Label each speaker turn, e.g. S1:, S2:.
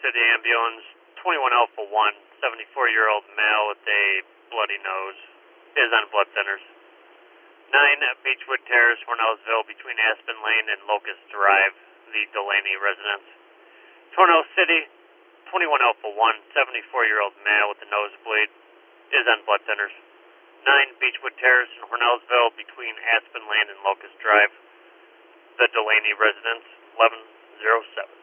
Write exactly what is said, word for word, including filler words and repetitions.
S1: City ambulance, twenty-one Alpha one, seventy-four-year-old male with a bloody nose, is on blood thinners. nine Beechwood Terrace, Hornellsville, between Aspen Lane and Locust Drive, the Delaney residence. Hornell City, twenty-one Alpha one, seventy-four-year-old male with a nosebleed, is on blood thinners. nine Beechwood Terrace in Hornellsville, between Aspen Lane and Locust Drive, the Delaney residence, eleven oh seven.